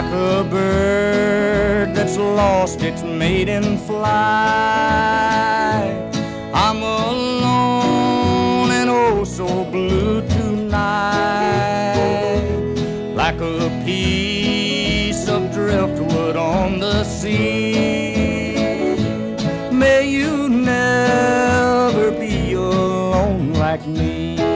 a bird that's lost its maiden flight. I'm alone and oh so blue tonight, like a piece of driftwood on the sea. May you never be alone like me.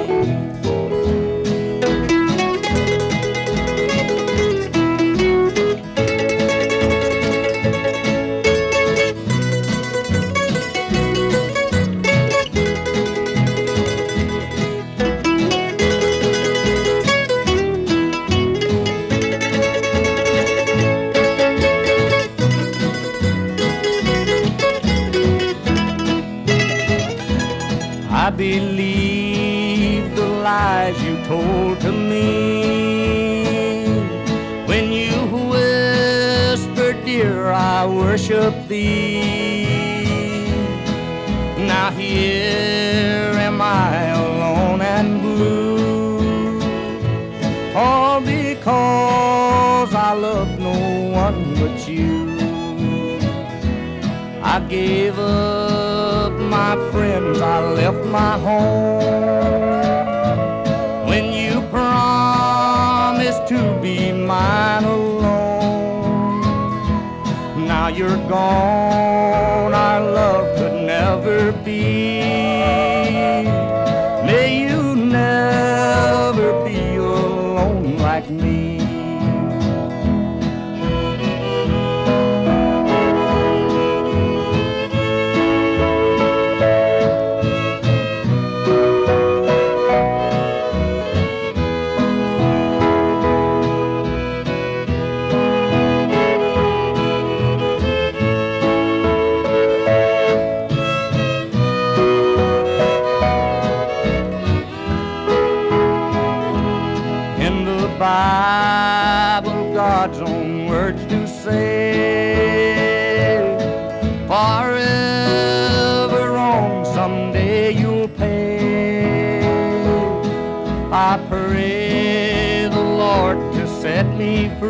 I believe the lies you told to me when you whispered, dear, I worship thee. Now here am I alone and blue, all because I love no one but you. I gave up my friends, I left my home when you promised to be mine alone. Now you're gone, our love could never be. May you never be alone like me. In the Bible, God's own words do say, forever wrong, someday you'll pay. I pray the Lord to set me free.